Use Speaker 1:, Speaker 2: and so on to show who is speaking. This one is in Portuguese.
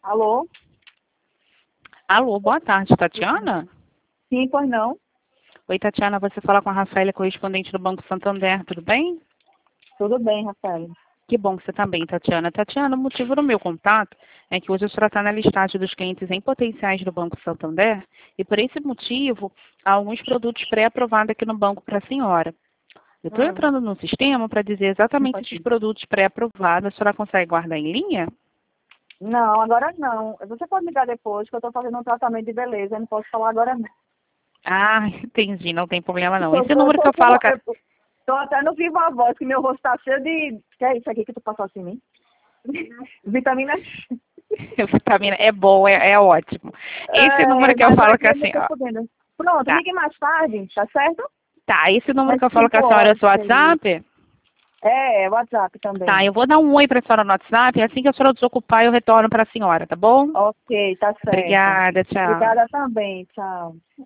Speaker 1: Alô?
Speaker 2: Alô, boa tarde, Tatiana?
Speaker 1: Sim, pois não.
Speaker 2: Oi, Tatiana, você fala com a Rafaela, correspondente do Banco Santander, tudo bem?
Speaker 1: Tudo bem, Rafael.
Speaker 2: Que bom que você está bem, Tatiana. Tatiana, o motivo do meu contato é que hoje a senhora está na listagem dos clientes em potenciais do Banco Santander e, por esse motivo, há alguns produtos pré-aprovados aqui no banco para a senhora. Eu estou entrando no sistema para dizer exatamente esses produtos pré-aprovados. A senhora consegue guardar em linha?
Speaker 1: Não, agora não. Você pode ligar depois, que eu estou fazendo um tratamento de beleza. Eu não posso falar agora não.
Speaker 2: Ah, entendi, não tem problema não.
Speaker 1: Eu
Speaker 2: Esse número que eu falo...
Speaker 1: tô até no viva voz, que meu rosto está cheio de... Que é isso aqui que tu passou assim em mim? Vitamina C.
Speaker 2: Vitamina é bom, é ótimo. Esse número que eu
Speaker 1: Mas
Speaker 2: falo que
Speaker 1: aqui
Speaker 2: a
Speaker 1: eu não tô
Speaker 2: senhora...
Speaker 1: podendo. Pronto,
Speaker 2: Tá,
Speaker 1: ligue mais tarde, tá certo?
Speaker 2: tá. Esse número
Speaker 1: Às
Speaker 2: que eu falo que
Speaker 1: 5
Speaker 2: a senhora é o
Speaker 1: horas,
Speaker 2: seu
Speaker 1: seria.
Speaker 2: WhatsApp?
Speaker 1: WhatsApp
Speaker 2: Tá,
Speaker 1: também.
Speaker 2: eu vou dar um oi para a senhora no WhatsApp. Assim que a senhora desocupar, eu retorno para a senhora, tá bom?
Speaker 1: Ok, tá certo.
Speaker 2: Obrigada, tchau.
Speaker 1: Obrigada também, tchau.